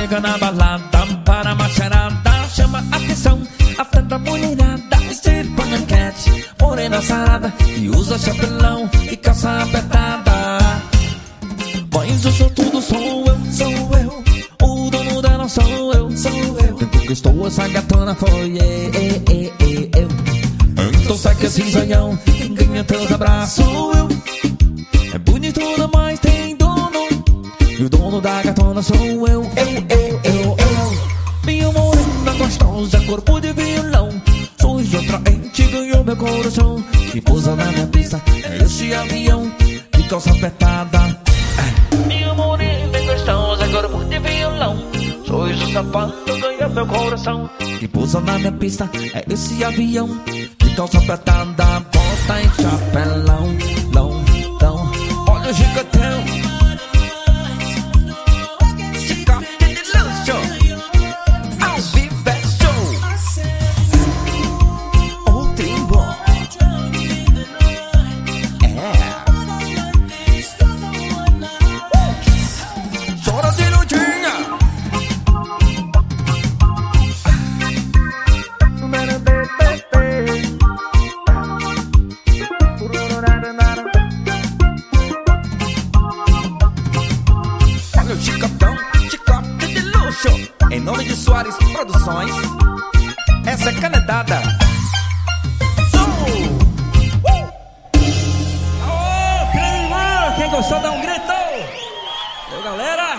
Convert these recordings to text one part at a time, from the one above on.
chega na balada para macharada, chama a atenção, afeta a mulherada. Vestido paniquete, morena sarada, e usa chapelão e calça apertada. Mas eu sou tudo, sou eu. O dono dela sou eu. Quem conquistou essa gatona foi eu. Então sai que assim sonhão, quem ganha teus abraços sou eu. É bonito, mas tem dono, e o dono da gatona sou eu. Minha morena gostosa, corpo de violão, sorriso atraente, ganhou meu coração. Que pousa na minha pista, é esse avião de calça apertada. Minha morena gostosa, corpo de violão, sorriso safado, ganhou meu coração. Que pousa na minha pista, é esse avião de calça apertada. Bota em chapelão, não, olha o gigantão. Em nome de Soares Produções, essa é canetada. Quem gostou dá um grito. Oi, galera.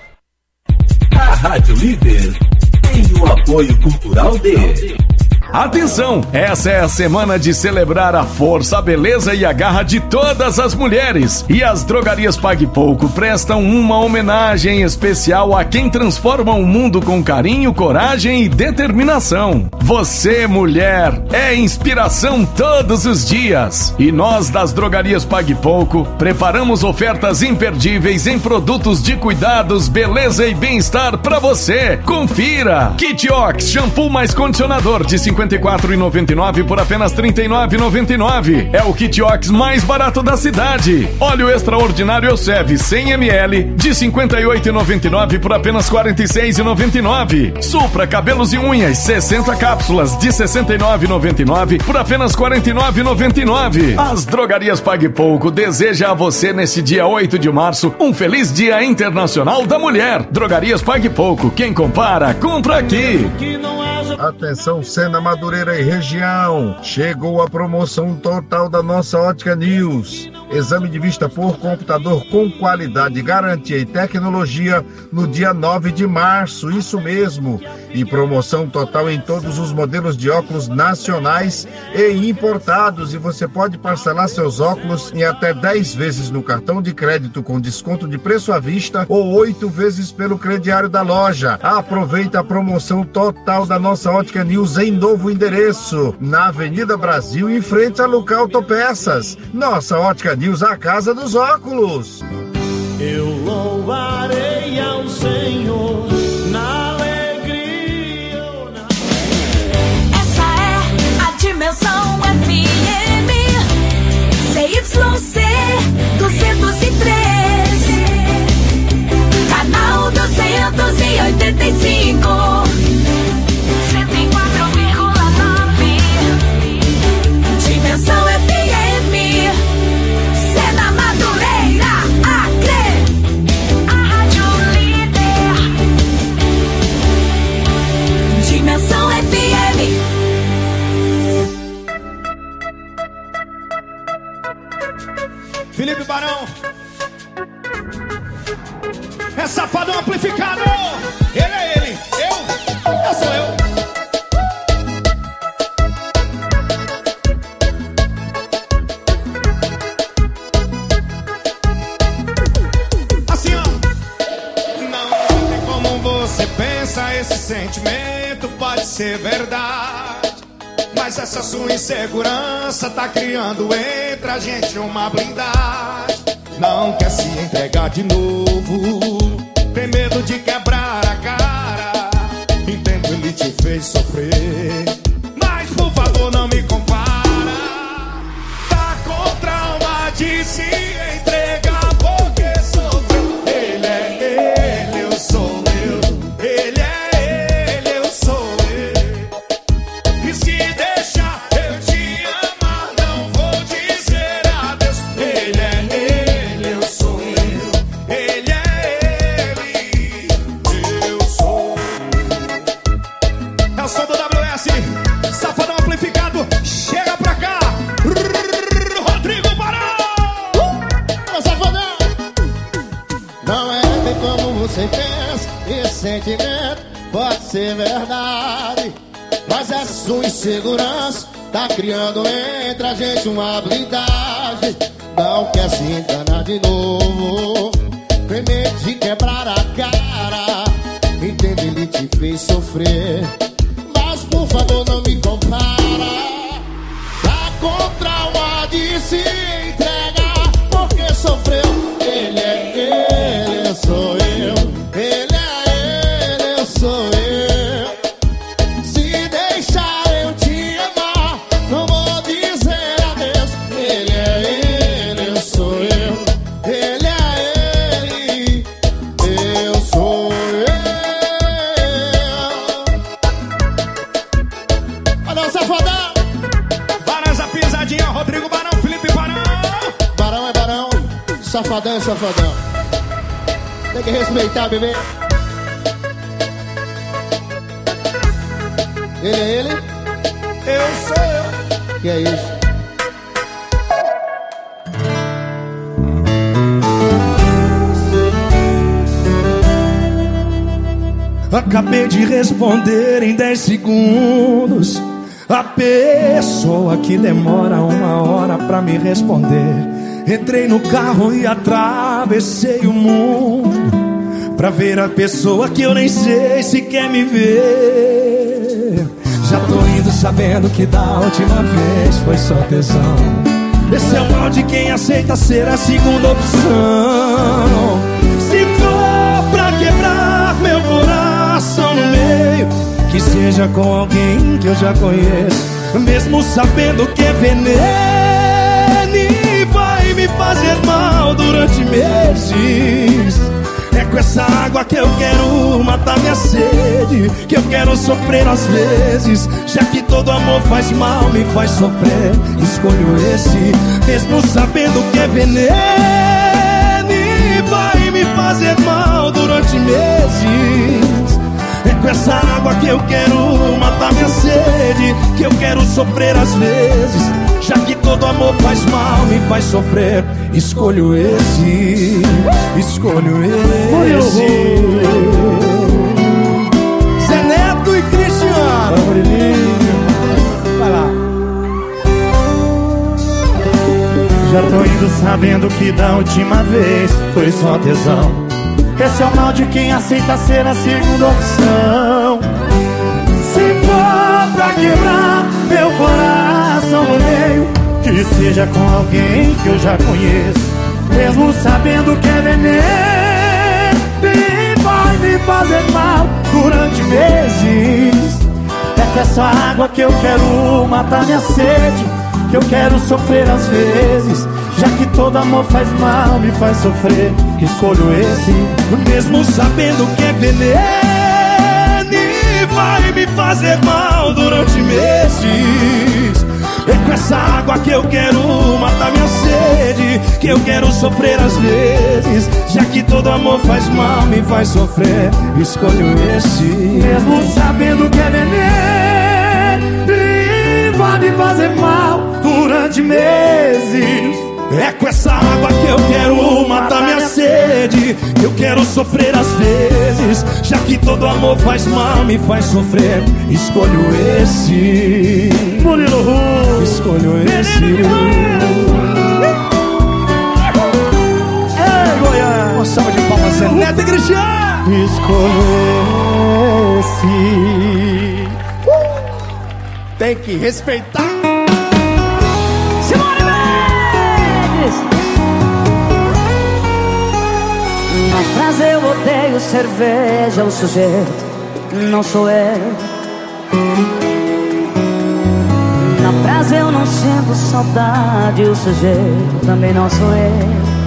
A Rádio Líder tem o apoio cultural de... Atenção! Essa é a semana de celebrar a força, a beleza e a garra de todas as mulheres. E as drogarias Pague Pouco prestam uma homenagem especial a quem transforma o mundo com carinho, coragem e determinação. Você, mulher, é inspiração todos os dias. E nós das drogarias Pague Pouco preparamos ofertas imperdíveis em produtos de cuidados, beleza e bem-estar pra você. Confira! Kit Ox, shampoo mais condicionador de R$ 54,99 por apenas R$ 39,99. É o Kit Ox mais barato da cidade. Óleo extraordinário Elseve 100 ml de R$ 58,99 por apenas R$ 46,99. Supra cabelos e unhas 60 cápsulas de R$ 69,99 por apenas R$ 49,99. As drogarias Pague Pouco deseja a você neste dia 8 de março um feliz Dia Internacional da Mulher. Drogarias Pague Pouco, quem compara, compra aqui. Atenção, Sena, Madureira e região. Chegou a promoção total da nossa Ótica News. Exame de vista por computador com qualidade, garantia e tecnologia no dia 9 de março, isso mesmo. E promoção total em todos os modelos de óculos nacionais e importados. E você pode parcelar seus óculos em até 10 vezes no cartão de crédito com desconto de preço à vista ou 8 vezes pelo crediário da loja. Aproveita a promoção total da nossa Ótica News em novo endereço, na Avenida Brasil, em frente a Luca Autopeças. Nossa Ótica News, a casa dos óculos. Eu louvarei ao Senhor na alegria ou na... Essa é a Dimensão FM CYC 203, canal 285, 104,9. Dimensão FM, Sena, Madureira, Acre, a Rádio Líder. Dimensão FM. Felipe Barão é safado amplificado. Ele é ele, eu sou eu. Assim, ó. Não tem como você pensa, esse sentimento pode ser verdade, mas essa sua insegurança tá criando entre a gente uma blindagem. Não quer se entregar de novo, tem medo de quebrar a cara. Entendo, ele te fez sofrer, mas por favor não me compara. Tá com trauma de se entregar porque sofreu. Ele é ele, eu sou eu. som do WS, Safadão amplificado, chega pra cá, Rodrigo Barão. Safadão. Não é bem como você pensa, esse sentimento pode ser verdade, mas essa sua insegurança tá criando entre a gente uma blindagem. Não quer se enganar de novo, tem medo de quebrar a cara. Entende, ele te fez sofrer, mas por favor não me compara. Tá com trauma de se entregar, porque sofreu. Ele é ele, eu sou eu. Ele é ele, eu sou eu. Se deixar eu te amar, não vou dizer adeus. Ele é ele, eu sou eu. Ele é ele, eu sou eu. Olha o Safadão. Barões a pisadinha, Rodrigo Barão, Felipe Barão. Barão é barão, Safadão é safadão. Tem que respeitar, bebê. Ele é ele? Eu sou eu. Que é isso? Acabei de responder em 10 segundos. A pessoa que demora 1 hora pra me responder. Entrei no carro e atravessei o mundo pra ver a pessoa que eu nem sei se quer me ver. Já tô indo sabendo que da última vez foi só tesão. Esse é o mal de quem aceita ser a segunda opção. Se for pra quebrar meu coração no meio, que seja com alguém que eu já conheço, mesmo sabendo que é veneno e vai me fazer mal durante meses. É com essa água que eu quero matar minha sede, que eu quero sofrer às vezes, já que todo amor faz mal, me faz sofrer. Escolho esse, mesmo sabendo que é veneno e vai me fazer mal durante meses. É com essa água que eu quero matar minha sede, que eu quero sofrer às vezes, já que todo amor faz mal, me faz sofrer. Escolho esse, escolho esse. Zé Neto e Cristiano. Vai lá. Já tô indo sabendo que da última vez foi só tesão. Esse é o mal de quem aceita ser a segunda opção. Se for pra quebrar meu coração no meio, que seja com alguém que eu já conheço, mesmo sabendo que é veneno e vai me fazer mal durante meses. É com essa água que eu quero matar minha sede, que eu quero sofrer às vezes, já que todo amor faz mal, me faz sofrer. Escolho esse, mesmo sabendo que é veneno e vai me fazer mal durante meses. É com essa água que eu quero matar minha sede, que eu quero sofrer às vezes, já que todo amor faz mal, me faz sofrer. Escolho esse, mesmo sabendo que é veneno e vai me fazer mal durante meses. É com essa água que eu quero matar minha sede, que eu quero sofrer às vezes, já que todo amor faz mal, me faz sofrer. Escolho esse, Murilo Ru. Escolho esse. Ei, Goiânia. Uma salva de palmas, Zé Neto e Cristiano. Escolho esse. Tem que respeitar. Na frase eu odeio cerveja, o sujeito não sou eu. Na frase eu não sinto saudade, o sujeito também não sou eu.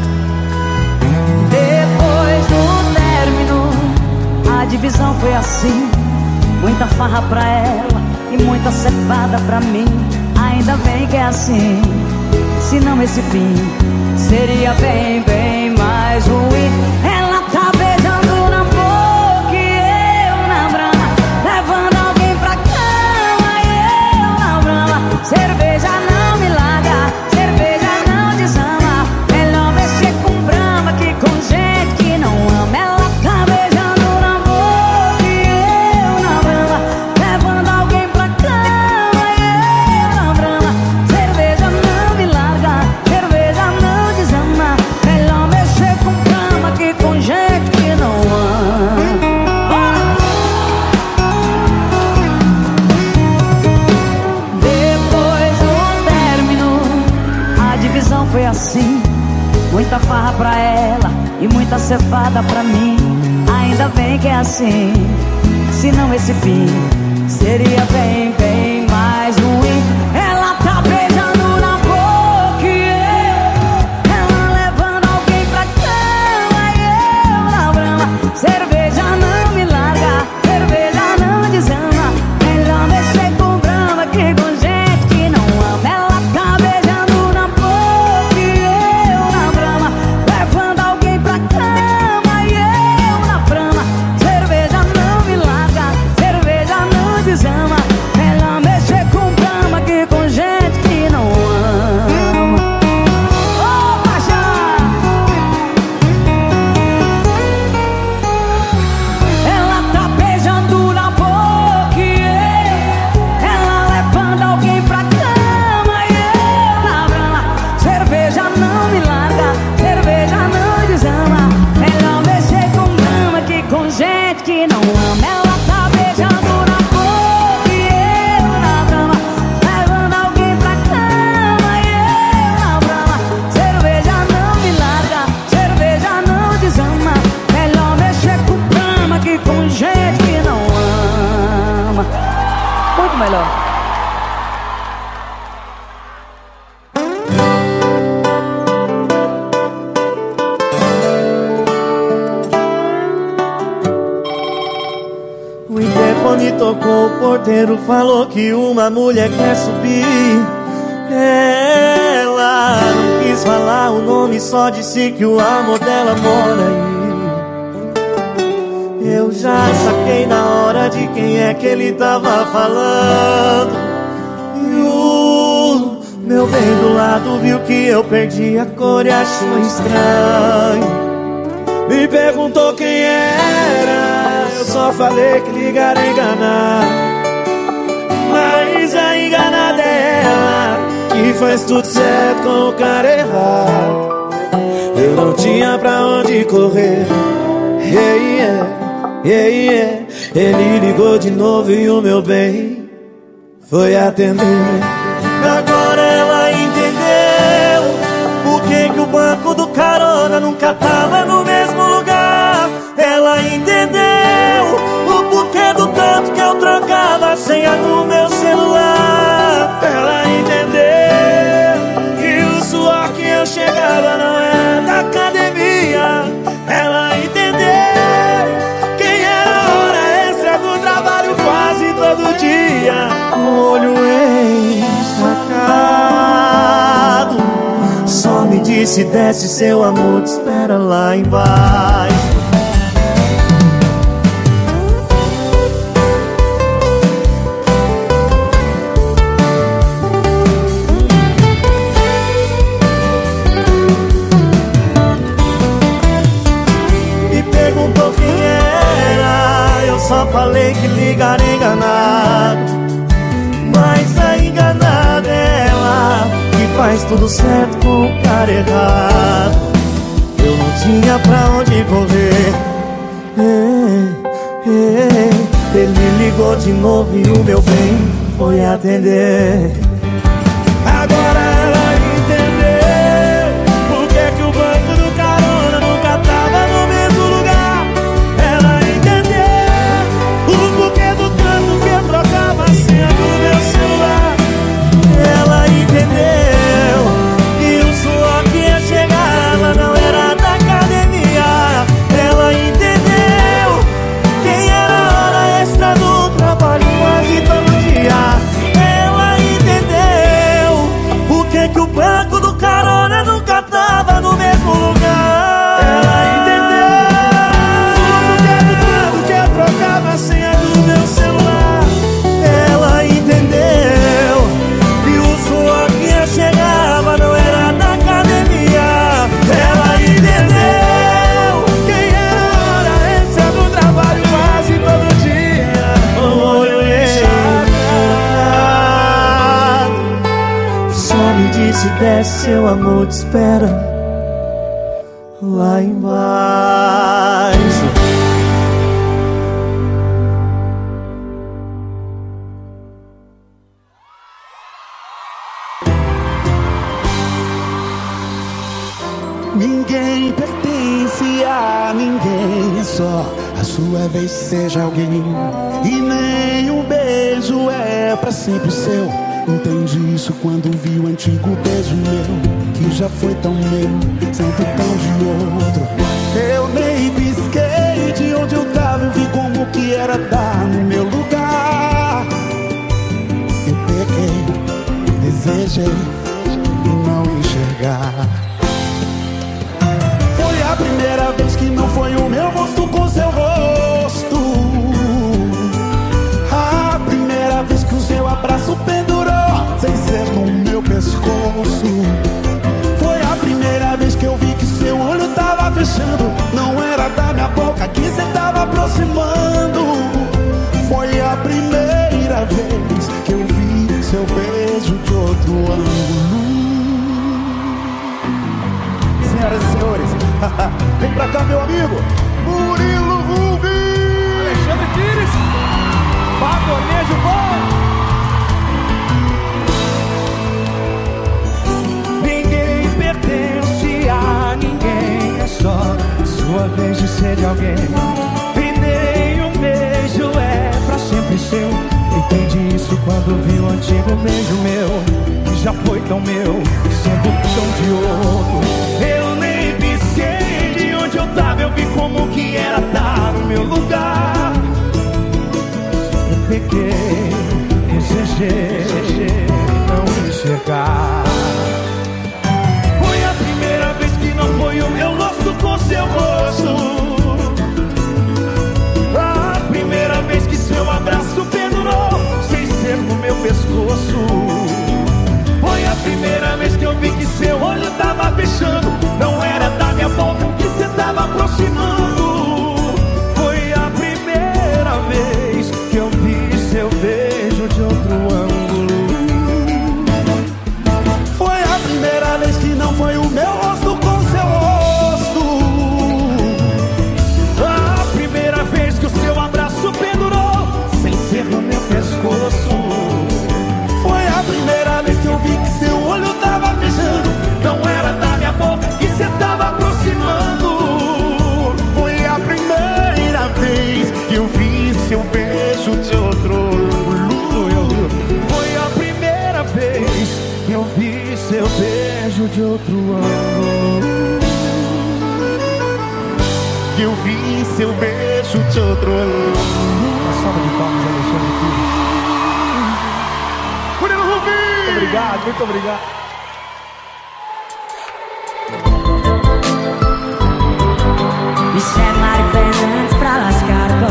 Depois do término, a divisão foi assim: muita farra pra ela e muita cevada pra mim. Ainda bem que é assim, senão esse fim seria bem, bem mais ruim. Ela tá beijando na boca e eu na brama, levando alguém pra casa. assim. Muita farra pra ela e muita cevada pra mim. Ainda bem que é assim, senão esse fim seria bem, bem mais ruim. Ela tá beijando na boca e ela levando alguém pra cama e eu na brama. Cerveja não me larga, cerveja não desama. Melhor mexer com brama que com gente que não ama. Ela tá beijando na boca e eu na brama, levando alguém pra cama e eu na brama. Cerveja não me larga, cerveja não desama. Melhor mexer com brama que com gente que não ama. Ô, paixão! Ela tá beijando na boca e ela levando alguém pra cama e eu na brama. Cerveja não me larga, cerveja não desama. Melhor mexer com brama que com gente que não ama. Ela tá beijando na boca e eu na brama, levando alguém pra cama e eu na brama. Cerveja não me larga, cerveja não desama. Melhor mexer com brama que com gente que não ama. Muito melhor. O interfone tocou, o porteiro falou que uma mulher quer subir. Ela não quis falar o nome, só disse que o amor dela mora aí. Eu já saquei na hora de quem é que ele tava falando. E o meu bem do lado viu que eu perdi a cor e achou estranho. Me perguntou quem era, eu só falei que ligaram enganar. Mas a enganada é ela, que faz tudo certo com o cara errado. Eu não tinha pra onde correr. Ele ligou de novo e o meu bem foi atender. Agora ela entendeu por que o banco do carona nunca tava no mesmo lugar. Ela entendeu o porquê do tanto que eu trocava a senha no meu celular. Ela entendeu que o suor que eu chegava não era da academia. Ela entendeu quem era a hora extra do trabalho quase todo dia. Com o olho ensacado, só me disse desce, seu amor te espera lá embaixo. Me perguntou quem era, eu só falei que ligaram enganado. Mas a enganada é ela, que faz tudo certo com o cara errado. Eu não tinha pra onde correr. Ele ligou de novo e o meu bem foi atender. Agora ela entendeu por que o banco do carona nunca tava no mesmo lugar. Ela entendeu o porquê do tanto que eu trocava a senha do meu celular. Ela entendeu que o suor que eu chegava não era da academia. Ela entendeu quem era a hora extra do trabalho quase todo dia. Ela entendeu por que o banco do carona nunca tava no mesmo lugar. Ela entendeu o porquê do tanto que eu trocava a senha do meu celular. Ela entendeu que o suor que eu chegava não era da academia. Ela entendeu quem era a hora extra do trabalho quase todo dia. O olho ensacado, só me disse desce, seu amor te espera lá embaixo. Ninguém pertence a ninguém, é só a sua vez, seja alguém. E nem um beijo é pra sempre seu. Entendi isso quando vi o antigo beijo meu, que já foi tão meu, sempre tão de outro. Eu nem pisquei de onde eu tava, eu vi como que era dar no meu lugar. Eu peguei, desejei não enxergar. Foi a primeira vez que não foi o meu rosto com seu rosto. A primeira vez que o seu abraço pendurou sem ser no meu pescoço. Foi a primeira vez que eu vi que seu olho tava fechando, não era da minha boca que cê tava aproximando. Foi a primeira vez que eu vi seu beijo de outro ângulo. Senhoras e senhores, vem pra cá, meu amigo Murilo Rubens, Alexandre Pires, Pagonejo bom. Ninguém pertence a ninguém, é só sua vez de ser de alguém. E nem um beijo é pra sempre seu. Entendi isso quando vi o antigo beijo meu, que já foi tão meu, sendo tão de outro. Eu nem pisquei de onde eu tava, eu vi como que era estar no meu lugar. Eu peguei, desejei não enxergar. Foi a primeira vez que não foi o meu rosto com seu rosto. A primeira vez que seu abraço pendurou sem ser no meu pescoço. Foi a primeira vez que eu vi que seu olho tava fechando, não era da minha boca que cê tava aproximando. Foi a primeira vez que eu vi seu beijo de outro ângulo. foi a primeira vez que não foi o meu rosto com seu rosto. A primeira vez que o seu abraço pendurou sem ser no meu pescoço. Foi a primeira vez que eu vi que seu olho tava fechando, Não era da minha boca que cê tava aproximando. foi a primeira vez que eu vi seu beijo de outro ângulo. Foi a primeira vez que eu vi seu beijo de outro ângulo. Que eu vi seu beijo de outro ângulo. Uma salva de palmas, Alexandre Pires. Murilo Rubens! Obrigado, muito obrigado. Isso é Mário Fernandes pra lascar o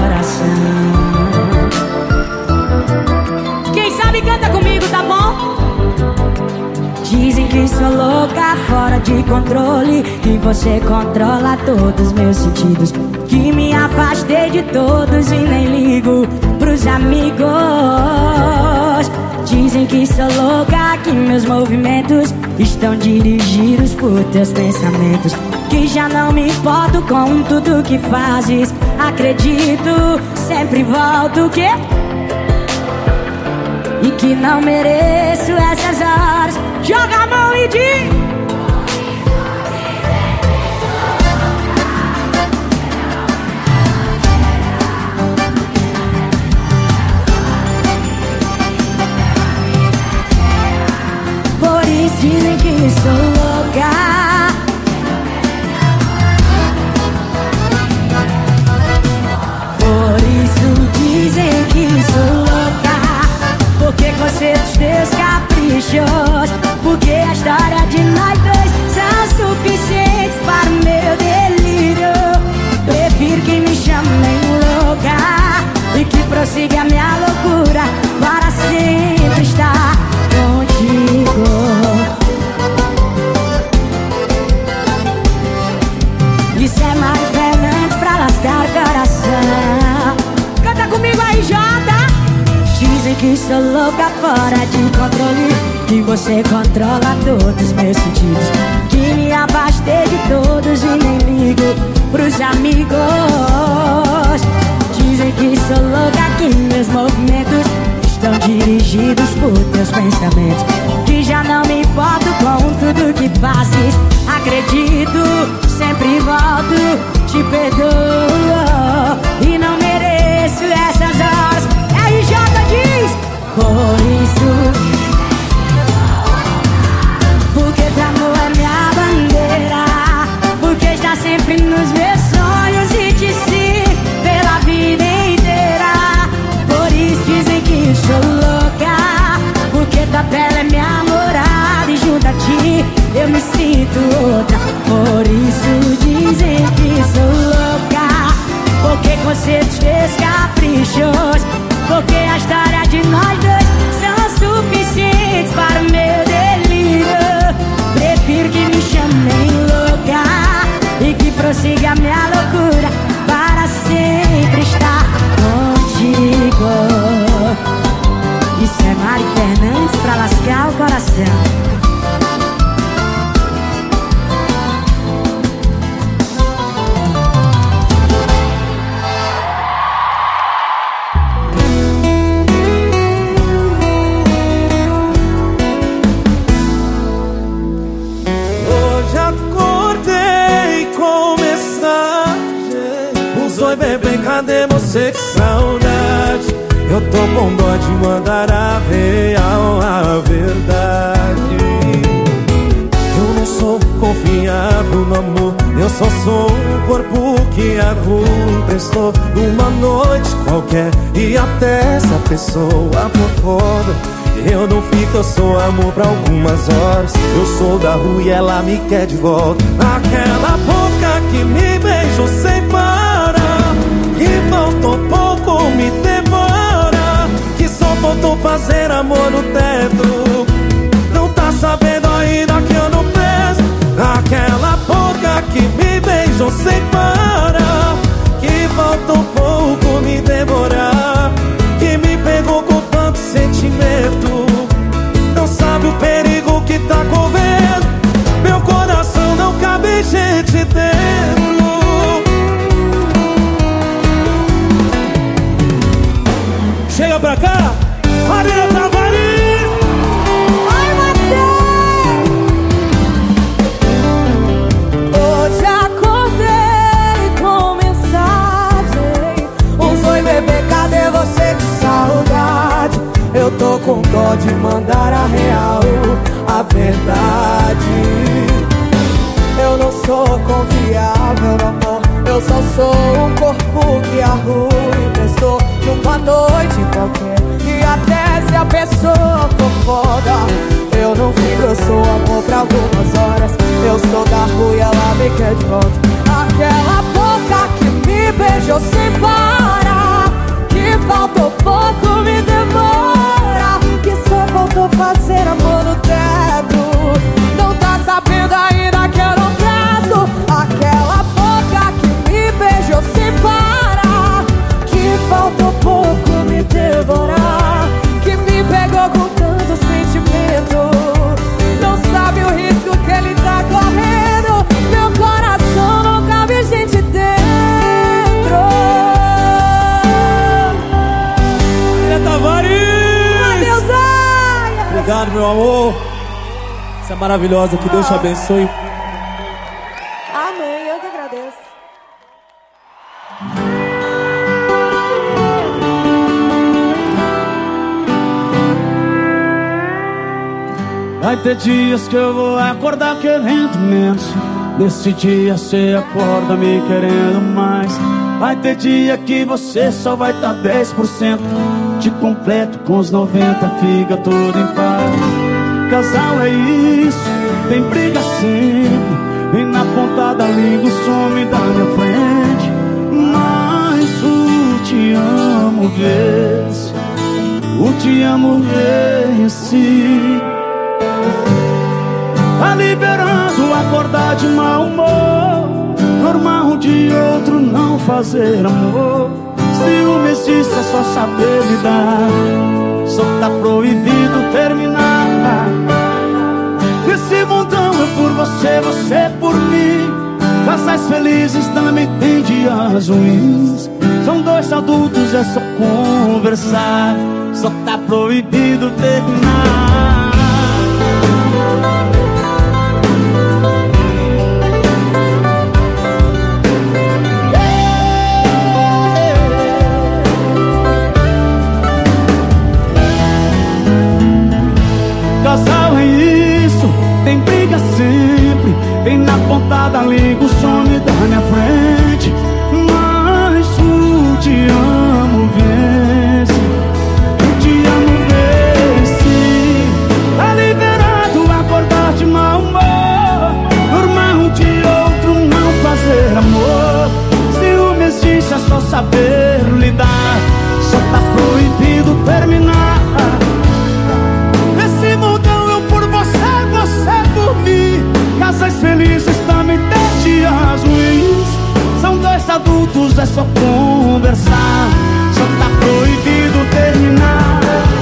coração. Quem sabe canta comigo, tá bom? Dizem que sou louca, fora de controle, que você controla todos os meus sentidos, que me afastei de todos e nem ligo pros amigos. Dizem que sou louca, que meus movimentos estão dirigidos por teus pensamentos, que já não me importo com tudo que fazes. Acredito, sempre volto que e que não mereço essas horas. Joga a mão e diz: por isso dizem que sou louca. Por isso dizem que sou louca, porque conceito os teus caprichos, porque a história de nós dois são suficientes para o meu delírio. Prefiro que me chamem louca e que prossiga a minha loucura para sempre estar contigo. Isso é Mário Fernandes pra lascar o coração. Canta comigo aí, Jota. Dizem que sou louca, fora de controle, que você controla todos os meus sentidos, que me afastei de todos e nem ligo pros amigos. Dizem que sou louca, que meus movimentos estão dirigidos por teus pensamentos, que já não me importo com tudo que fazes. Acredito, sempre volto, te perdoo e não mereço essas horas. RJ diz, por isso, porque teu amor é minha bandeira, porque está sempre nos meus sonhos e te sigo pela vida inteira. Por isso dizem que sou louca, porque tua pele é minha morada e junto a ti eu me sinto outra. Por isso dizem que sou louca, porque você te fez caprichoso, porque a história de nós dois são suficientes para o meu delírio. Prefiro que me chamem louca e que prossiga a minha loucura para sempre estar contigo. Isso é Mari Fernandes pra lascar o coração. Bebê, cadê você? Que saudade. Eu tô com dó de mandar a real, a verdade. Eu não sou confiável no amor, eu só sou um corpo que a rua emprestou numa noite qualquer. E até se a pessoa for foda, eu não fico, eu sou amor pra algumas horas. Eu sou da rua e ela me quer de volta. Aquela boca que me beijou sem parar, que faltou pouco me devora, que só faltou fazer amor no teto. Não tá sabendo ainda que eu não preso. Aquela boca que me beijou sem parar, que faltou pouco me devorar, que me pegou com tanto sentimento. Não sabe o perigo que tá correndo, meu coração não cabe gente dentro. Chega pra cá, Marina Tavares. Ai, Matheus. Hoje acordei com mensagem: oi bebê, cadê você? Que saudade. Eu tô com dó de mandar a real, a verdade. Eu não sou confiável no amor, eu só sou um corpo que a rua emprestou numa noite qualquer. E até se a pessoa for foda, eu não fico, eu sou amor pra algumas horas. Eu sou da rua e ela me quer de volta. Aquela boca que me beijou sem parar, que faltou pouco me demora, que só faltou fazer amor no teto. Não tá sabendo ainda que eu não prezo. Aquela boca que me beijou sem parar, que faltou pouco me devorar, que me pegou com tanto sentimento. Não sabe o risco que ele tá correndo, meu coração não cabe gente dentro. Marina Tavares. Matheus Aia. Obrigado, meu amor. Você é maravilhosa, que Deus te abençoe. Amém, eu que agradeço. Vai ter dias que eu vou acordar querendo menos, nesse dia cê acorda me querendo mais. Vai ter dia que você só vai tá 10%, te completo com os 90, fica tudo em paz. Casal é isso, tem briga sempre, vem na ponta da língua, some da minha frente. Mas o te amo vence, o te amo vence. Tá liberando acordar de mau humor, normal de outro não fazer amor. Ciúme existe, é só saber lidar, só tá proibido terminar. Esse mundão é por você, você por mim. Casais felizes também tem dias ruins, são dois dois adultos é só conversar, só tá proibido terminar. Casal é isso, tem briga sempre, tem na ponta da língua o some da minha frente. Mas o te amo vence, o te amo vence. Tá liberado acordar de mau humor, dormir um de outro, não fazer amor. Ciúme existe, é só saber lidar, só tá proibido terminar. Nesse mundão eu por você, você por mim. Casais felizes também tem dias ruins. São dois adultos, é só conversar, só tá proibido terminar.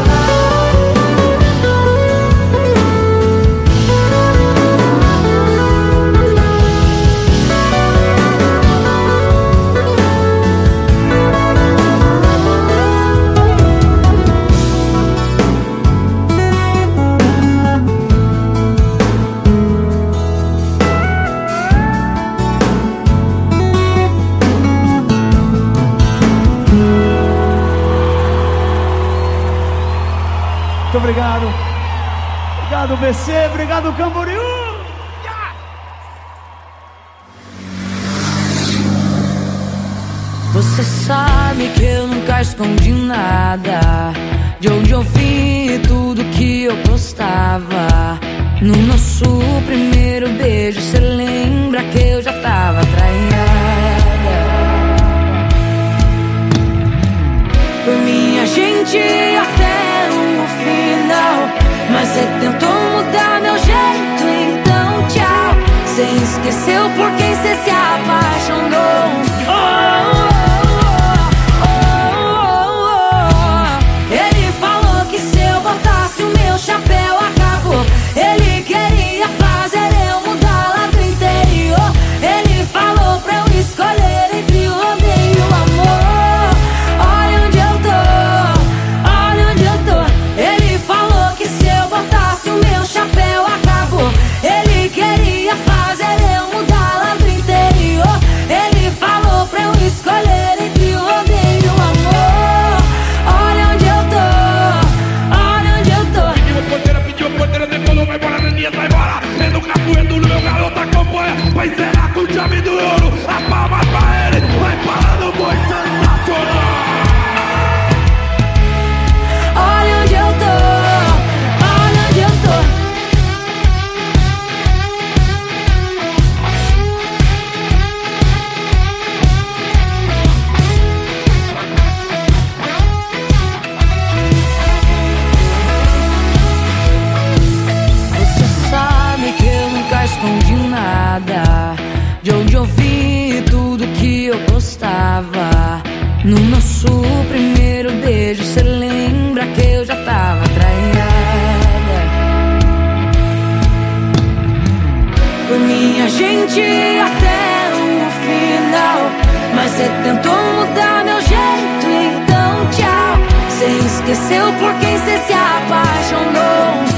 Muito obrigado. Obrigado, BC. Obrigado, Camboriú. Você sabe que eu nunca escondi nada, de onde eu vim e tudo que eu postava. No nosso primeiro beijo, cê lembra que eu já tava traída. Por mim a gente ia até o final, mas cê tentou mudar meu jeito, então tchau. Cê esqueceu por quem cê se apaixonou. Ele falou que se eu botasse o meu chapéu acabou. Ele queria fazer eu mudar lá do interior. Ele falou pra eu escolher entre o odeio e o amor. Olha onde eu tô, olha onde eu tô. Ele falou que se eu botasse o meu chapéu acabou. Ele queria fazer eu mudar lá do interior. Ele falou pra eu escolher entre o odeio e o amor. Olha onde eu tô, olha onde eu tô. Pediu a porteira, decolou, vai embora, Neninha, sai embora. É no capoeiro, no meu garoto acompanha. Vai encerrar com chave do ouro. A palma pra ele, vai parando o boi sensacional. Olha onde eu tô, olha onde eu tô. Você sabe que eu nunca escondi nada, de onde eu vim e tudo que eu postava. No nosso primeiro beijo, cê lembra que eu já tava traída. Por mim a gente ia até o final, mas cê tentou mudar meu jeito, então tchau. Cê esqueceu por quem cê se apaixonou.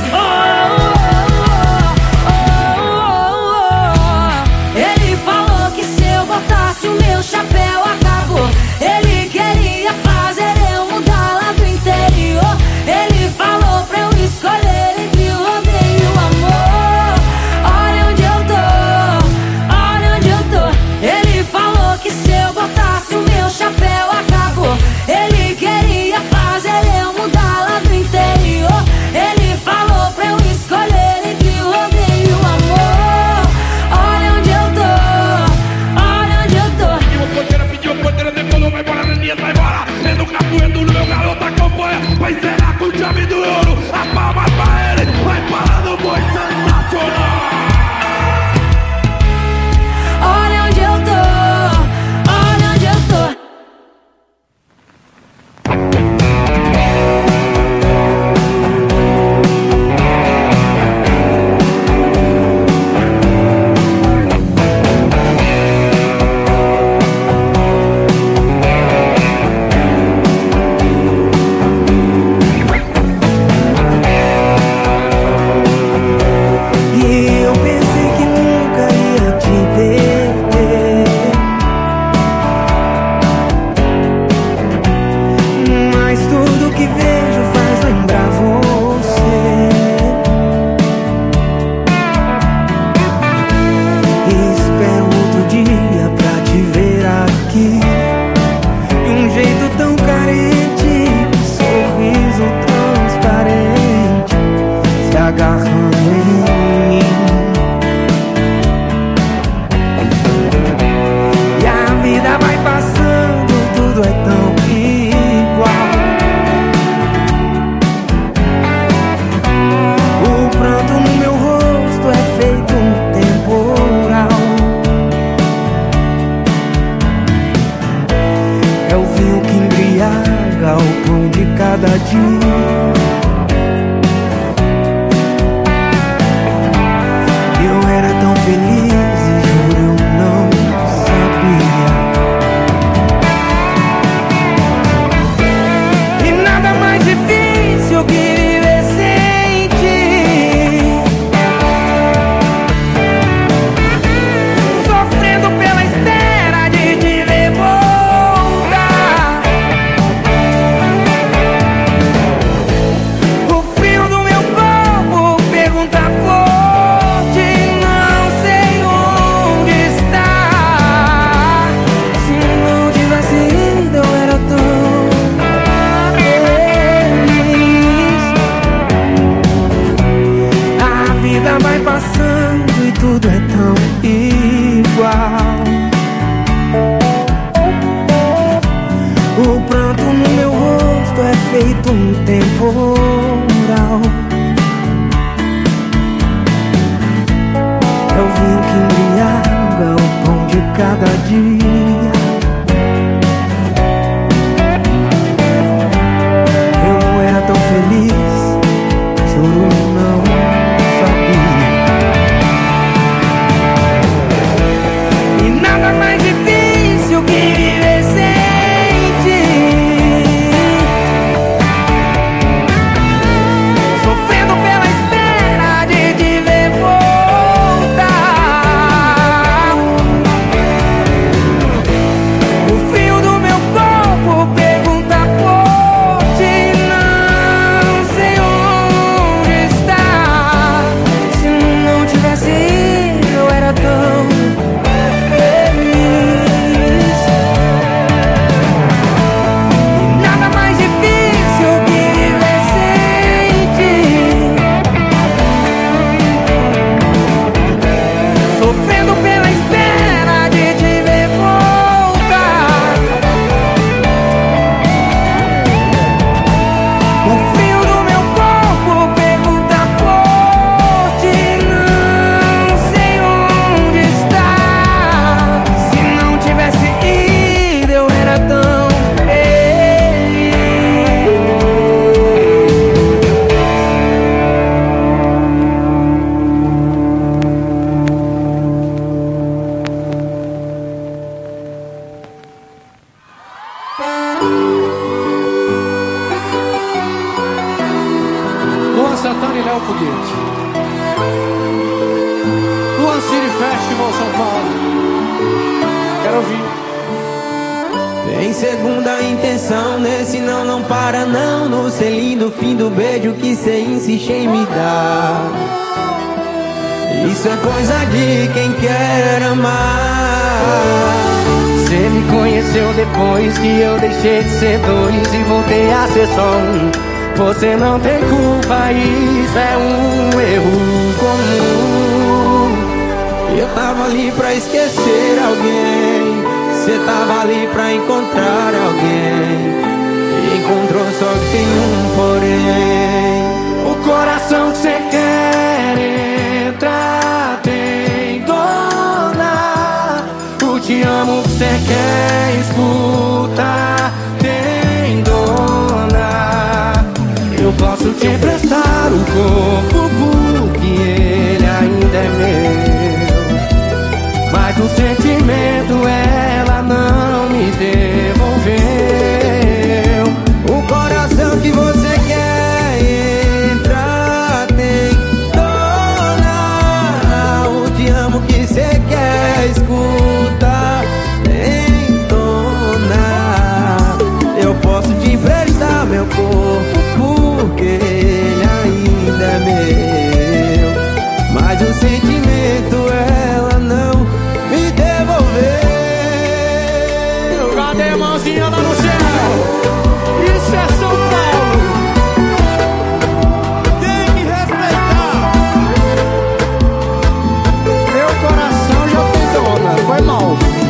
Ele falou que se eu botasse o meu chapéu acabou. Ele queria fazer eu mudar lá do interior. Ele falou pra eu escolher entre o odeio e o amor. Olha onde eu tô, olha onde eu tô. Ele falou que se eu botasse o meu chapéu acabou. Ele queria fazer eu mudar lá do interior. Ele falou pra eu escolher entre o odeio e o amor. Olha onde eu tô, olha onde eu tô. Pediu a porteira, decolou, vai embora, Neninha, sai embora. É no capoeiro, no meu garoto acompanha. Vai encerrar com chave do ouro. A palma pra ele, vai parando o boi sensacional. Olha onde eu tô, olha onde eu tô. temporal. É o vinho que embriaga o pão de cada dia. Eu não era tão feliz, juro, eu não sabia. E nada mais difícil que viver sem ti, sofrendo pela espera de te ver voltar. O frio do meu corpo pergunta por ti, não sei onde está. Se não tivesse ido, eu era tão feliz. E nada mais difícil que viver sem ti, sofrendo pela espera de te ver voltar. O frio do meu corpo pergunta por ti, não sei onde está. Se não tivesse ido, eu era tão feliz. Luan Santana e Léo Foguete. Luan City Festival São Paulo. Quero ouvir. Tem segunda intenção nesse não para não. No selinho do fim do beijo que cê insiste em me dar. Isso é coisa de quem quer amar. Você me conheceu depois que eu deixei de ser dois e voltei a ser só um. Você não tem culpa, isso é um erro comum. Eu tava ali pra esquecer alguém, cê tava ali pra encontrar alguém. E encontrou, só que tem um porém. O coração que cê quer entrar tem dona. O te amo que cê quer escutar tem dona. Eu posso te emprestar o corpo porque ele ainda é meu, mas o sentimento ela não me devolveu. O coração que você quer entrar tem dona. O te amo que cê quer escutar tem dona. Eu posso te emprestar meu corpo porque ele ainda é meu, mas o sentimento ela não me devolveu. Cadê a mãozinha lá no céu? Isso é São Paulo. Tem que respeitar. Meu coração já tem dona. Foi mal.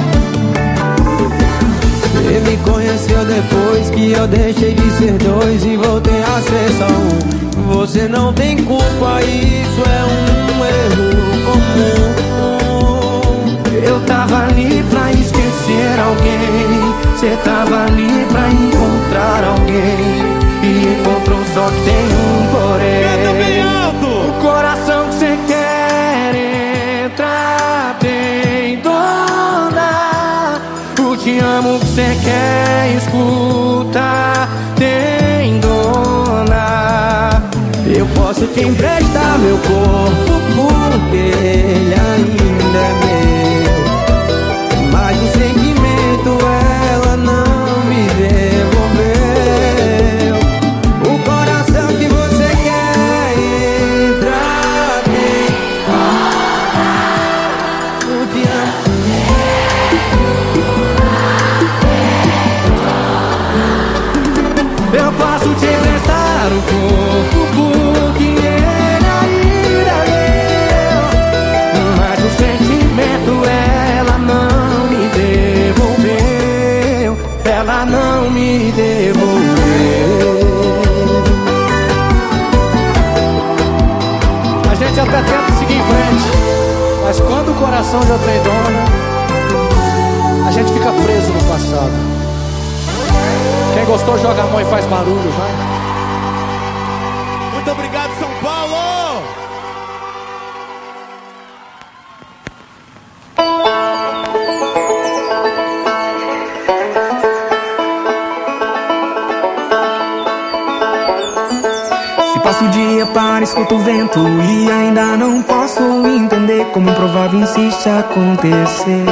Você me conheceu depois que eu deixei de ser dois e voltei a ser só um. Você não tem culpa, isso é um erro comum. Eu tava ali pra esquecer alguém, cê tava ali pra encontrar alguém. E encontrou, só que tem um porém. O coração que cê quer entrar tem dona. O te amo que cê quer escutar tem dona. Eu posso te emprestar meu corpo porque ele ainda é meu, mas o sentimento ela não me devolveu. O coração que você quer entrar tem eu te amo. Eu posso te emprestar o corpo porque ele ainda é gente até tenta seguir em frente, mas quando o coração já tem dono, a gente fica preso no passado. Quem gostou joga a mão e faz barulho, vai. Muito obrigado, São Paulo! Passo o dia para escuto o vento e ainda não posso entender como improvável insiste a acontecer.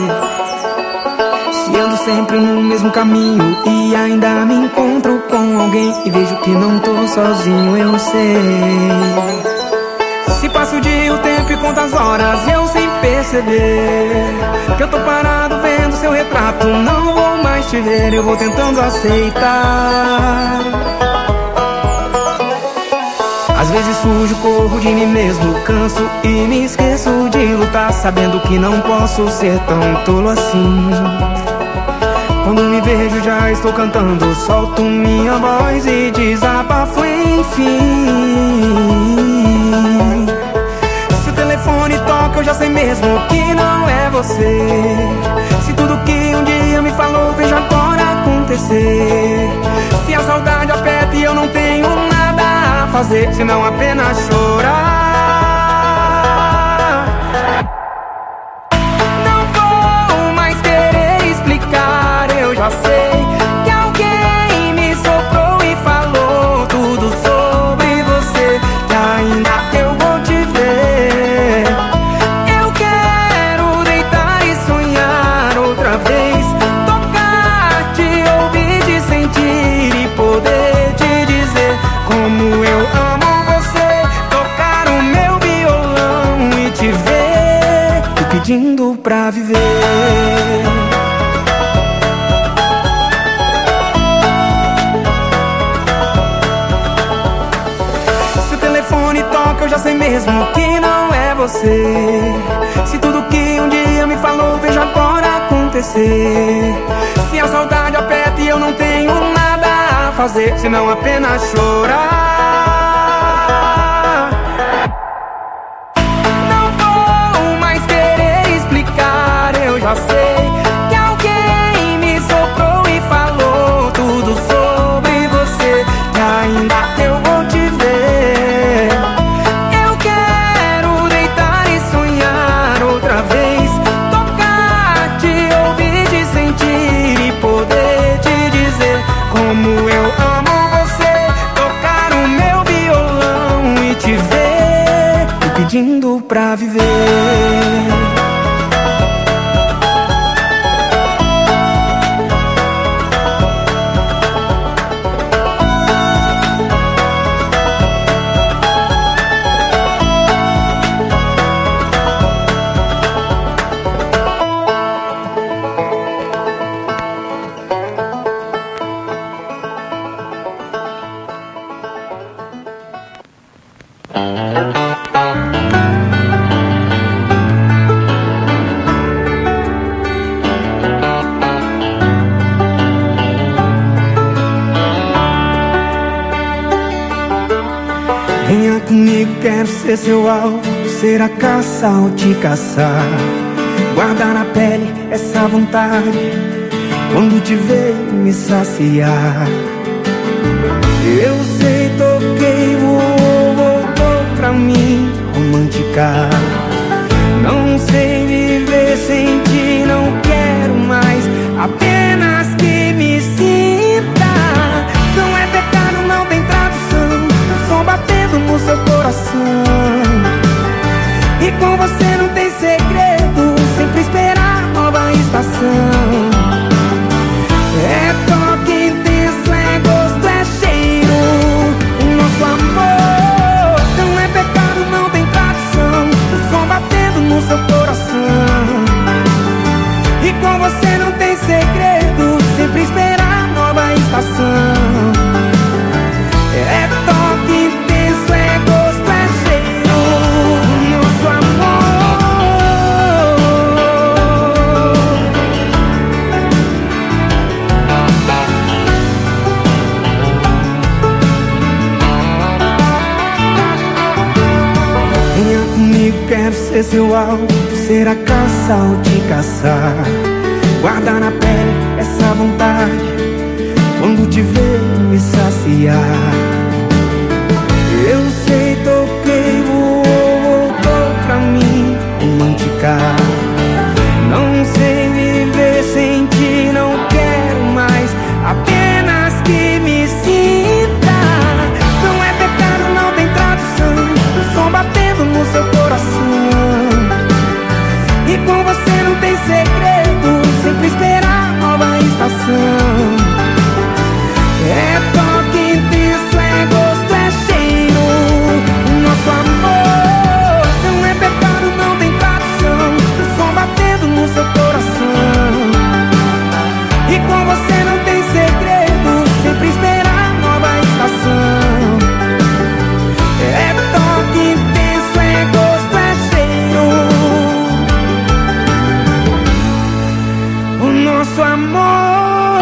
Se ando sempre no mesmo caminho e ainda me encontro com alguém e vejo que não tô sozinho, eu sei. Se passo o dia, o tempo e quantas horas eu sem perceber que eu tô parado vendo seu retrato, não vou mais te ver, eu vou tentando aceitar. Às vezes fujo, corro de mim mesmo, canso e me esqueço de lutar, sabendo que não posso ser tão tolo assim. Quando me vejo já estou cantando, solto minha voz e desabafo enfim. Se o telefone toca eu já sei mesmo que não é você. Se tudo que um dia me falou vejo agora acontecer. Se a saudade aperta e eu não tenho nada a fazer senão apenas chorar. Não vou mais querer explicar, eu já sei que alguém me soprou e falou tudo sobre você, que ainda eu vou te ver. Eu quero deitar e sonhar outra vez, tocar, te ouvir, te sentir e poder te dizer como eu amo você, tocar o meu violão e te ver, te pedindo pra viver. Se o telefone toca eu já sei mesmo que não é você. Se tudo que um dia me falou vejo agora acontecer. Se a saudade aperta e eu não tenho nada a fazer senão apenas chorar. Não vou mais querer explicar, eu já sei que alguém me soprou e falou tudo sobre você, que ainda eu vou te ver. Eu quero deitar e sonhar outra vez, tocar, te ouvir, te sentir e poder te dizer como eu amo você, tocar o meu violão e te ver, te pedindo pra viver. Venha comigo, quero ser seu alvo, ser a caça ao te caçar. Guardar na pele essa vontade, quando te ver me saciar. Eu sei, toquei, voltou pra mim romântica. Não sei viver sem ti, não quero mais, apenas que me sinta. Não é pecado, não tem tradução, o som batendo no seu coração. E com você não tem segredo, sempre esperar nova estação. É toque intenso, é gosto, é cheiro, o nosso amor. Não é pecado, não tem tradução, o som batendo no seu coração. E com você não tem segredo, sempre esperar nova estação. É toque intenso, é gosto, é cheiro, o nosso amor. quero ser seu alvo, ser a caça ao te caçar. Guardar na pele essa vontade, quando te ver me saciar. Eu sei, toquei, voltou pra mim romântica. Não sei viver sem ti, não quero mais, apenas que me sinta. Não é pecado, não tem tradução, o som batendo no seu coração. E com você não tem segredo, sempre esperar nova estação. É toque intenso, é gosto, é cheiro, o nosso amor. Não é pecado, não tem tradução, o som batendo no seu coração. E com você não tem segredo, sempre esperar nova estação. É toque intenso, é gosto, é cheiro, o nosso amor.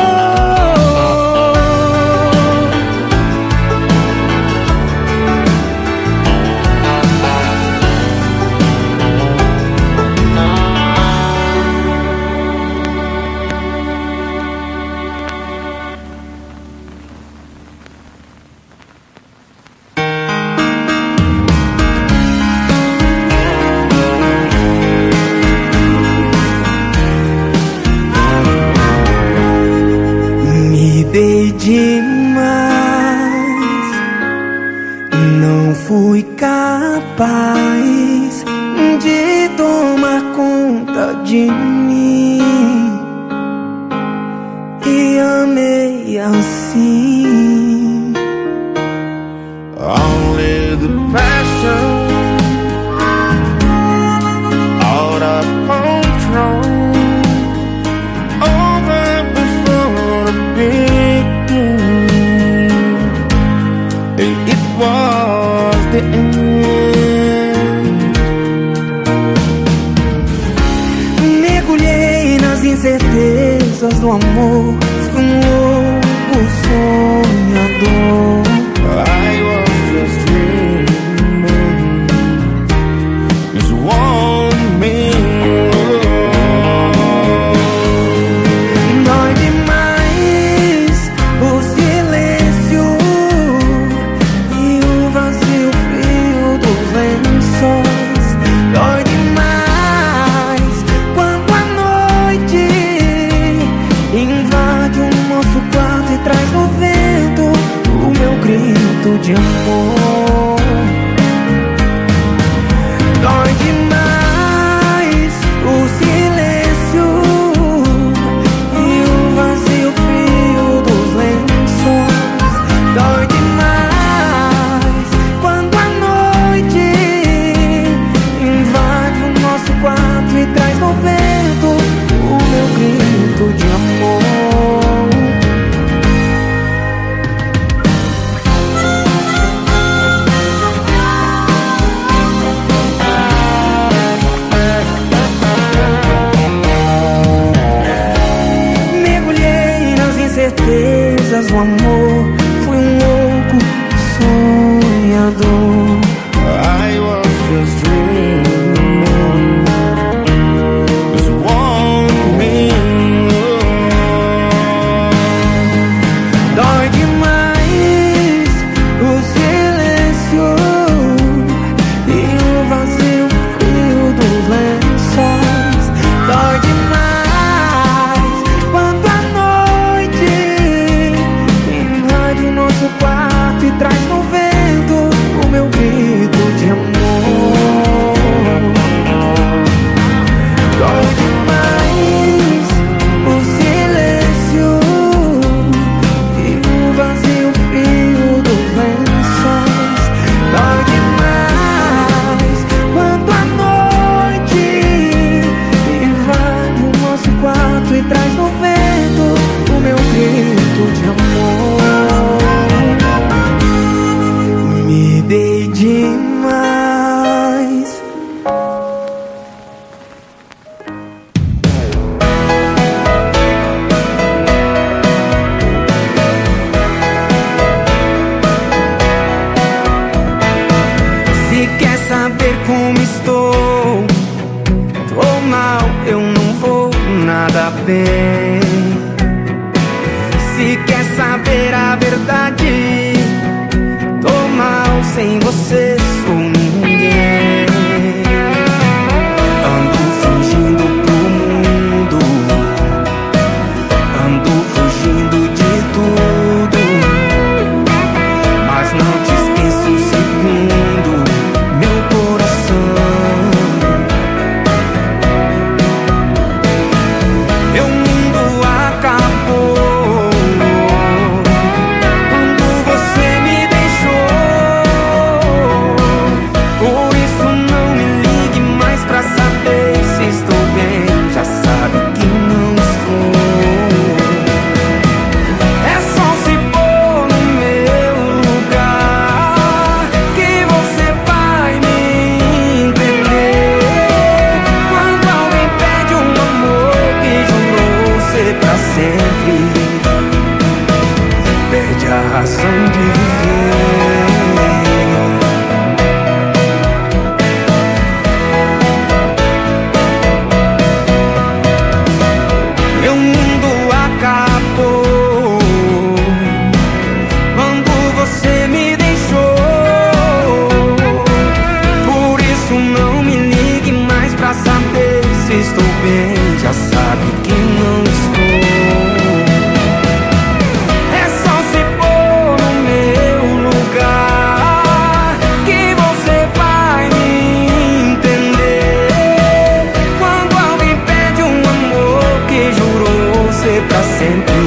Dei demais, não fui capaz de tomar conta de mim e amei assim. Only the passion out of control, over before the beginning, and it was the end. Mergulhei nas incertezas do amor, fui louco sonhador. I was just dreaming, just one minute. Dói demais o silêncio e o vazio frio dos lençóis. Dói demais quando a noite invade o nosso quarto e traz no vento o meu grito de amor. Dói demais o silêncio e o vazio frio dos lençóis. Dói demais quando a noite invade o nosso quarto e traz no vento o meu grito de amor. Mergulhei nas incertezas do amor, fui louco sonhador. I was just dreaming, just one minute. Dói demais o silêncio e o vazio frio dos lençóis. Dói demais quando a noite invade o nosso quarto e traz no vento o meu bem. Se quer saber a verdade, tô mal sem você, sou ninguém. Ando fugindo pro mundo, ando fugindo de tudo, mas não te esqueço um segundo, meu coração. Meu mundo acabou quando você me deixou. Por isso não me ligue mais pra saber se estou bem. Já sabe que não estou. É só se pôr no meu lugar que você vai me entender. Quando alguém perde um amor que jurou ser pra sempre, perde a razão de viver. Meu mundo acabou quando você me deixou. Por isso não me ligue mais pra saber se estou bem. Já sabe que não estou. É só se pôr no meu lugar que você vai me entender. Quando alguém perde um amor que jurou ser pra sempre,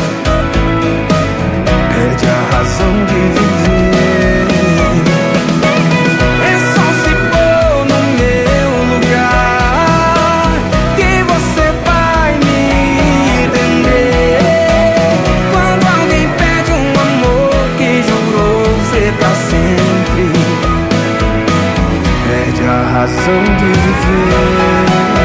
perde a razão de viver. É só se pôr no meu lugar que você vai me entender. Quando alguém perde um amor que jurou ser pra sempre, perde a razão de viver.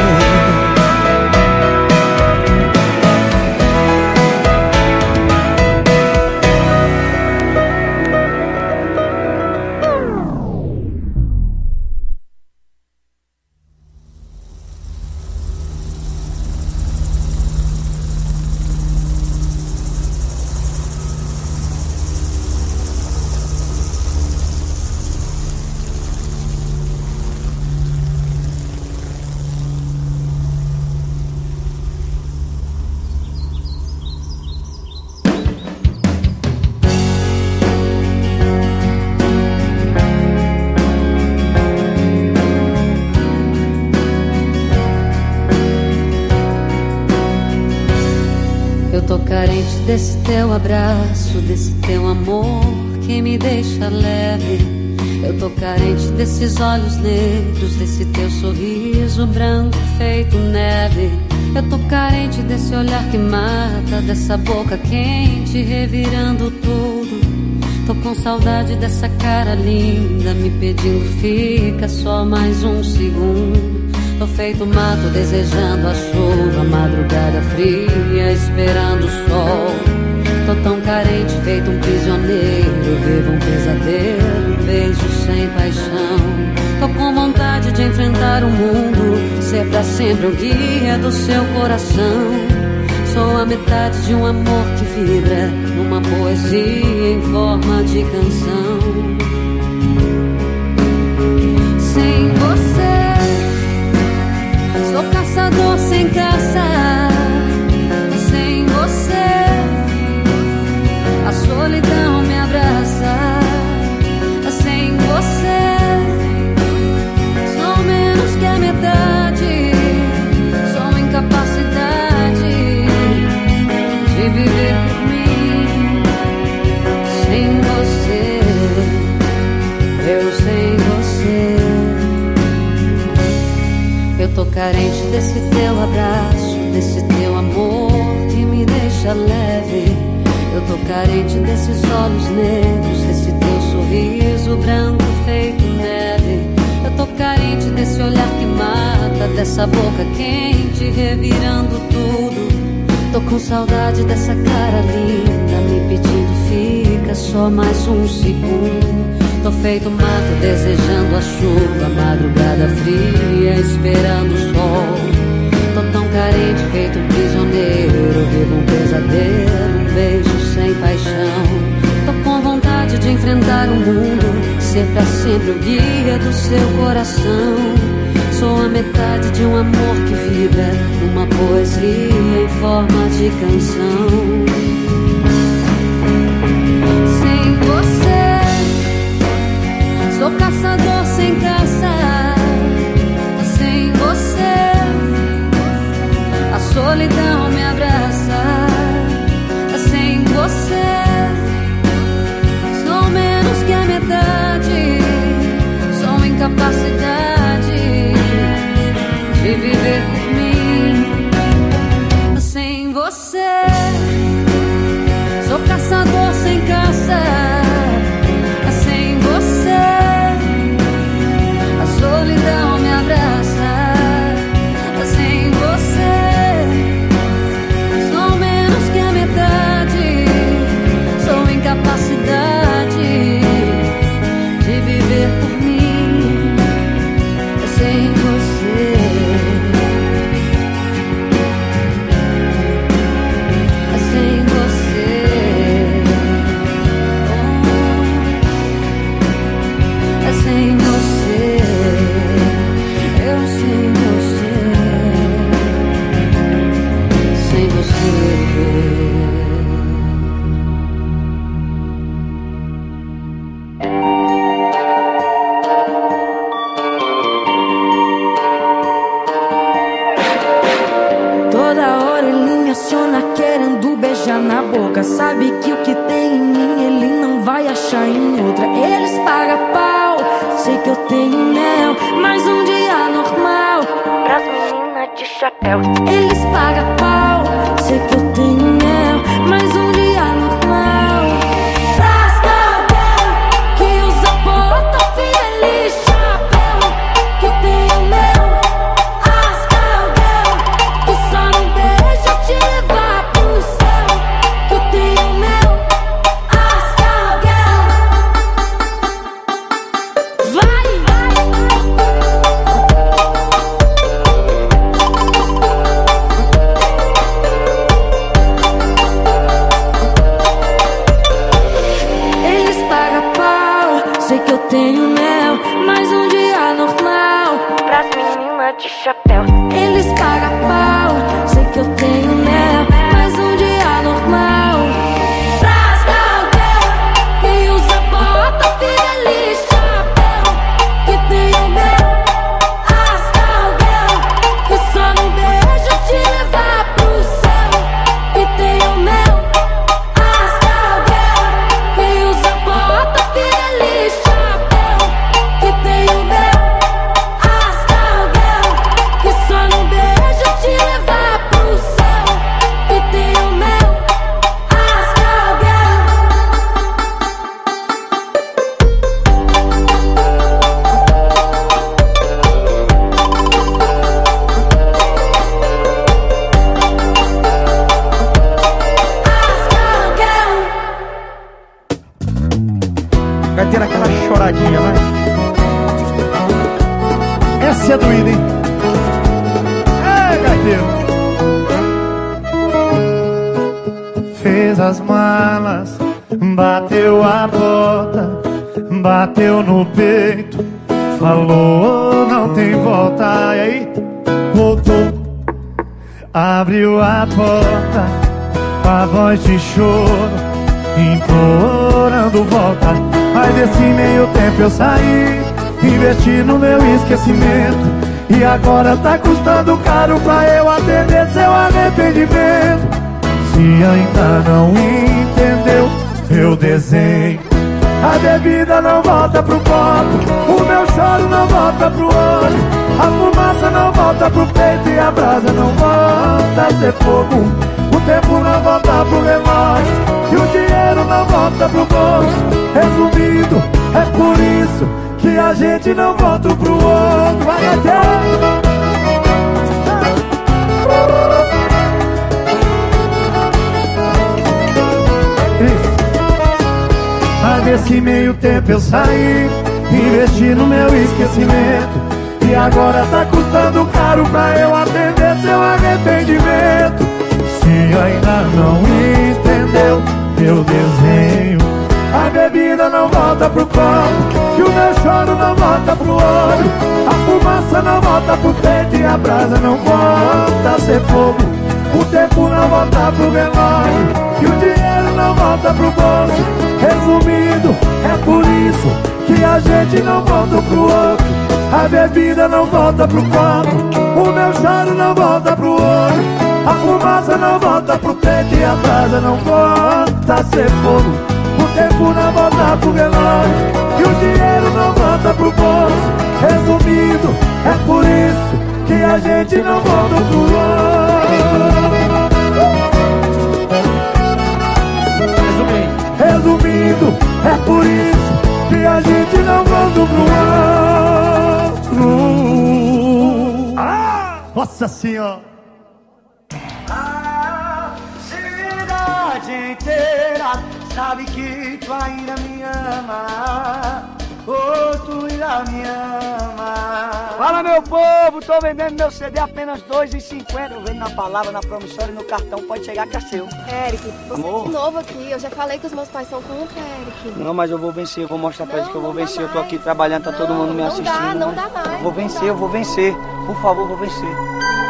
Eu tô carente desse teu abraço, desse teu amor que me deixa leve. Eu tô carente desses olhos negros, desse teu sorriso branco feito neve. Eu tô carente desse olhar que mata, dessa boca quente revirando tudo. Tô com saudade dessa cara linda me pedindo fica só mais um segundo. Tô feito mato desejando a chuva, madrugada fria esperando o sol. Tô tão carente feito um prisioneiro, vivo um pesadelo, um beijo sem paixão. Tô com vontade de enfrentar o mundo, ser pra sempre o guia do seu coração. Sou a metade de um amor que vibra numa poesia em forma de canção. Sem você sou caçador sem caça. Sem você a solidão me abraça. Sem você sou menos que a metade. Sou incapacidade de viver por mim. Sem você, eu sem você. Eu tô carente desse teu abraço, desse teu amor que me deixa leve. Eu tô carente desses olhos negros, desse teu sorriso branco feito neve. Eu tô carente desse olhar que mata, dessa boca quente revirando tudo. Tô com saudade dessa cara linda me pedindo fica só mais um segundo. Tô feito mato desejando a chuva, madrugada fria esperando o sol. Tô tão carente feito um prisioneiro vivo um pesadelo, um beijo sem paixão. Tô com vontade de enfrentar o mundo, ser pra sempre o guia do seu coração. Sou a metade de um amor que vibra numa poesia em forma de canção. Sem você, sou caçador sem caça. Sem você, a solidão me abraça. Sem você, sou menos que a metade. Sou incapacidade de viver por mim. Sem você, sou caçador sem caça. Sem você, a solidão me abraça. Sem você, sou menos que a metade. Sou incapacidade de viver por mim. Sem você, sem você, sem você, eu sem você, sem você. Toda hora ele me aciona querendo beijar na boca. Sabe que o que tem em mim ele não vai achar em outra. Eles pagam pau, sei que eu tenho mel, mas um dia normal pras meninas de chapéu. Eles pagam pau, sei que eu tenho mel, mas um dia normal pras cabel que usa bota, feliz chapéu, que tenho mel. As cabel que só não beija te levar pro céu, que tenho mel. As cabel vai. Eles pagam pau, sei que eu tenho mel, mas um dia normal pras meninas de chapéu. Eles pagam pau, sei que eu tenho mel, mas um dia normal pras cabel que usa bota, feliz chapéu, que tenho mel. As cabel que só não beija te levar pro céu, que tenho mel. As cabel que usa bota, feliz chapéu, que tenho mel. As cabel que só não beija te levar pro céu, que tenho mel. As cabel. Vai ter aquela choradinha, vai. Essa é doída, hein? É, gaiteiro. Fez as malas, bateu a porta, bateu no peito, falou não tem volta. E aí, voltou, abriu a porta, com a voz de choro, implorando volta. Mas desse meio tempo eu saí, investi no meu esquecimento, e agora tá custando caro pra eu atender seu arrependimento. Se ainda não entendeu, eu desenho. A bebida não volta pro copo, o meu choro não volta pro olho, a fumaça não volta pro peito e a brasa não volta a ser fogo. O tempo não volta pro relógio e o dinheiro não volta pro bolso. Resumindo, é por isso que a gente não volta pro outro. Vai até. Mas desse meio tempo eu saí, investi no meu esquecimento, e agora tá custando caro pra eu atender seu arrependimento. Se ainda não entendeu meu desenho. A bebida não volta pro copo, e o meu choro não volta pro olho. A fumaça não volta pro peito e a brasa não volta a ser fogo. O tempo não volta pro velório, e o dinheiro não volta pro bolso. Resumindo, é por isso que a gente não volta pro outro. A bebida não volta pro copo, o meu choro não volta pro olho. A fumaça não volta pro peito e a brasa não volta a ser fogo. O tempo não volta pro velório, e o dinheiro não volta pro bolso. Resumindo, é por isso que a gente não volta pro outro. Resumindo, é por isso que a gente não volta pro outro. Nossa Senhora! A cidade inteira sabe que tu ainda me ama, oh, tu ainda me ama. Fala, meu povo, tô vendendo meu CD apenas R$2,50. Eu vendo na palavra, na promissória e no cartão, pode chegar que é seu. Eric, você é de novo aqui, eu já falei que os meus pais são contra, Eric. Não, mas eu vou vencer, eu vou mostrar pra eles que eu vou vencer. Eu tô aqui trabalhando, tá todo mundo me assistindo. Não dá mais. Eu vou vencer, por favor, vou vencer.